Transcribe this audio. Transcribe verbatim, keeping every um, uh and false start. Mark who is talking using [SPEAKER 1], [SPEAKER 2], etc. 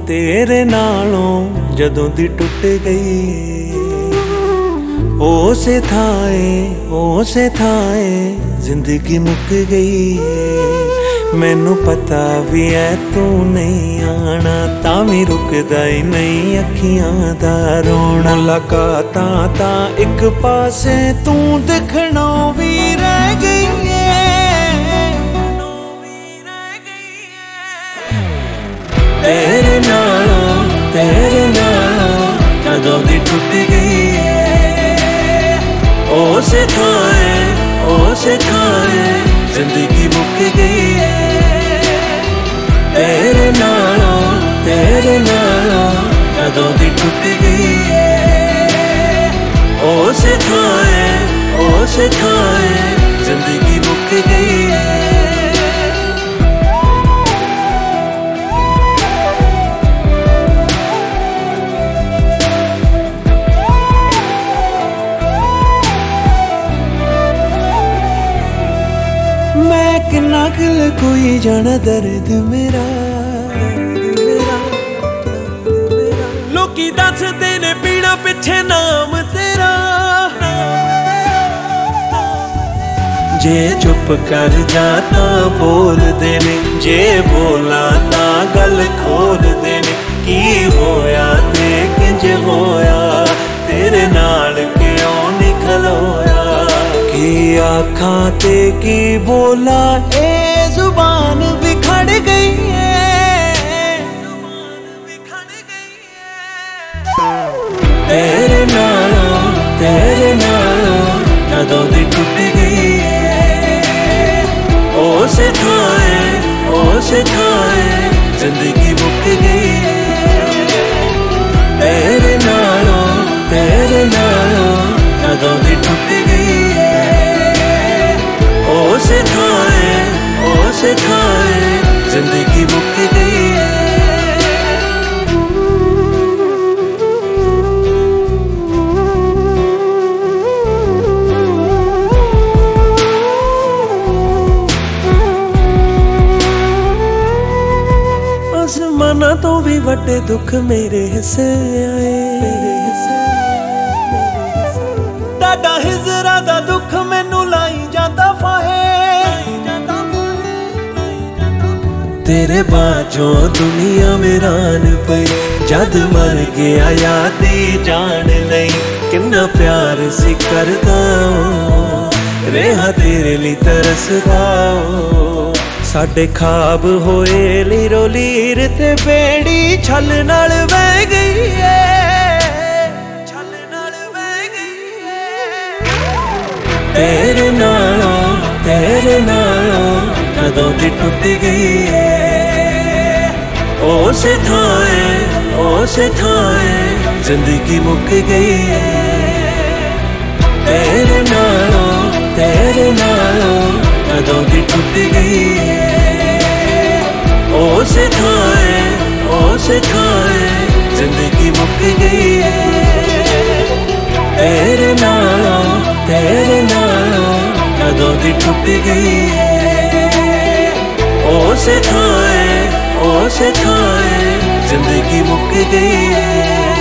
[SPEAKER 1] तेरे नालों जदों दी टुट गई, ओसे थाए ओसे थाए जिंदगी मुक गई। मैनू पता भी है तू नहीं आना, तावी रुकदा ही नहीं अखियां दा रोना। मुलाकातां तां इक पासे तू दिखना भी रह गई है, तेरे नालों तेरे नालों कदों दी टुट गई है। ओसे थाए ओसे थाए जिंदगी मुक गई है, तेरे नालों तेरे नालों कदों दी टुट गई है। ओसे थाए ओसे थाए जिंदगी मुक गई है। मैं किन्ना किल कोई जाना दर्द मेरा, लोकी दसदे ने पीना पिछे नाम तेरा। जे चुप कर जाता बोल देने, जे बोला ता गल खोल देने। की होया ते किंज होया तेरे नाल क्यों नहीं खलोया। की आखां ते की बोला ए जुबान बिखड़ गई है, तेरे नालों तेरे नालों कदों दी टुट गई है। ओसे थाए ओसे थाए जिंदगी मुक गई है, तेरे नालों तेरे नालों कदों दी टुट गई है। ओसे थाए ओसे थाए जिंदगी मुक गई है। आसमाना तो भी वड्डे दुख मेरे हिस्से आए, डाडा हिजरा दा दुख मैनू लाई जाता फाहे। तेरे बाजों दुनिया वीरान पई, जद मर गया यादी जान लई। किन्ना प्यार सी करदा रेहा तेरे ली तरसदा। साडे खाब होए लीरो लीर ते बेड़ी छल नाल बह गई है, छल नाल बह गई है। तेरे नालों तेरे नालों कदों दी टुट गई है। ओसे थाए ओसे थाए जिंदगी मुक गई है, तेरे नालों तेरे नालों कदों दी टुट गई है। ओसे थाए ओसे थाए जिंदगी मुक गई है, तेरे नालों तेरे नालों कदों दी टुट गई है। ओसे थाए ओसे थाए जिंदगी मुक गई है।